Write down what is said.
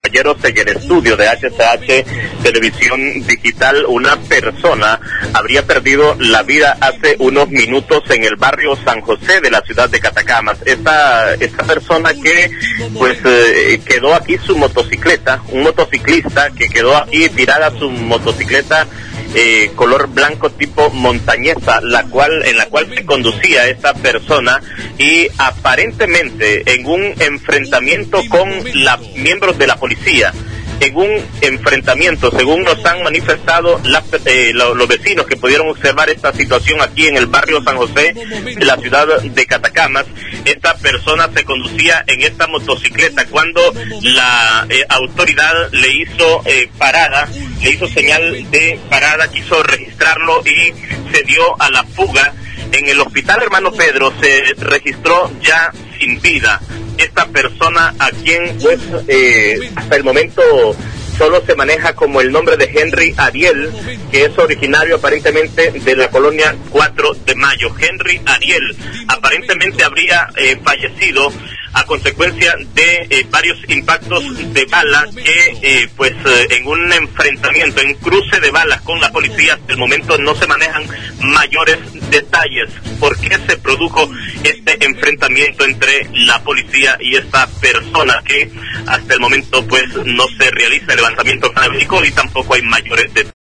Caballeros, en el estudio de HCH Televisión Digital, una persona habría perdido la vida hace unos minutos en el barrio San José de la ciudad de Catacamas. Esta persona que quedó aquí su motocicleta, un motociclista que quedó aquí tirada su motocicleta color blanco tipo montañesa, en la cual se conducía esta persona, y aparentemente en un enfrentamiento con miembros de la policía, en un enfrentamiento, según nos han manifestado los vecinos que pudieron observar esta situación aquí en el barrio San José de la ciudad de Catacamas. Esta persona se conducía en esta motocicleta cuando la autoridad le hizo señal de parada, quiso registrarlo y se dio a la fuga. En el hospital Hermano Pedro se registró ya sin vida esta persona, a quien hasta el momento solo se maneja como el nombre de Henry Ariel, que es originario aparentemente de la colonia 4 de Mayo. Henry Ariel aparentemente habría fallecido a consecuencia de varios impactos de bala que en un enfrentamiento, en cruce de balas con la policía. Hasta el momento no se manejan mayores detalles por qué se produjo este enfrentamiento entre la policía y esta persona, que hasta el momento no se realiza el levantamiento forense y tampoco hay mayores detalles.